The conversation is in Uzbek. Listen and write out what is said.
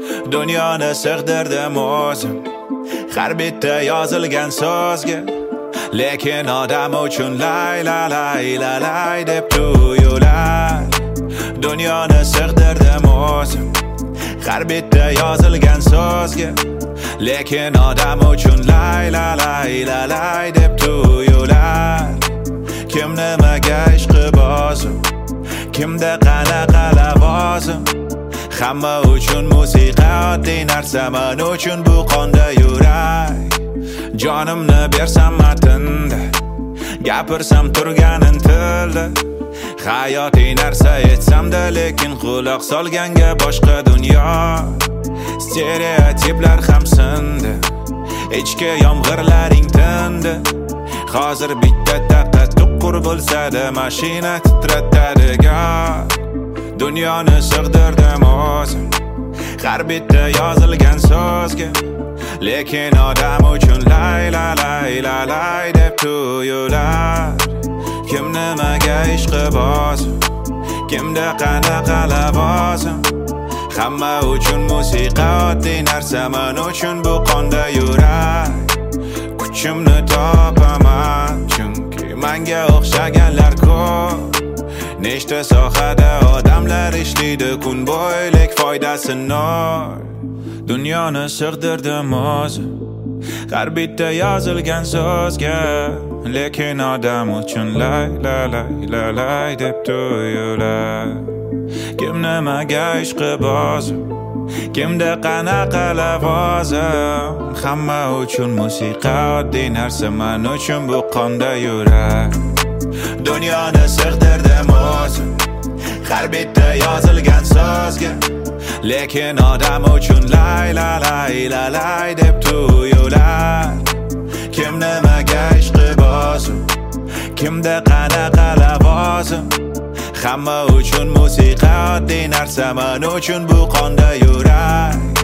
Dunyoni sig'dirdim o'zim har bitta yozilgan so'zga, lekin odam uchun lay lay lay lay lay deb tuyular. Dunyoni sig'dirdim o'zim har bitta yozilgan so'zga, lekin odam uchun lay lay lay lay lay deb tuyular. Kim nimaga ishqib ozim, kimda qanaqa lavozim, hamma uchun musiqa oddiy narsa, men uchun bu qonda yurak. Jonimni bersam matnda, gapirsam turganin tilda, hayotiy narsa etsam-da, lekin quloq solganga boshqa dunyo. Stereotiplar ham sindi, ichki yomg'irlaring tindi. Hozir bitta taqqa tuqqur bo'lsa-da, mashina titratadi gar. Dunyoni sig'dirdim o'zim har bitta yozilgan so'zga, lekin odam uchun lay lay lay lay lay deb tuyular. Kim nimaga ishqib ozim, kimda qanaqa lavozim, hamma uchun musiqa oddiy narsa, men uchun bu qonda yurak. Kuchimni topaman, chunki menga o'xshaganlar ko'p. Nechta sohada odamlar ishlaydi kun bo'ylik, foydasi nol. Dunyoni sig'dirdim o'zim har bitta yozilgan so'zga, lekin odam uchun lay lay lay lay lay deb tuyular. Kim nimaga ishqib ozim, kimda qanaqa lavozim, hamma uchun musiqa oddiy narsa, men uchun bu qonda yurak. Dunyoni sig'dirdim o'zim har bitta yozilgan so'zga, lekin odam uchun lay lay lay lay lay deb tuyular. Kim nimaga ishqib ozim, kimda qanaqa lavozim, hamma uchun musiqa oddiy narsa, men uchun bu qonda yurak.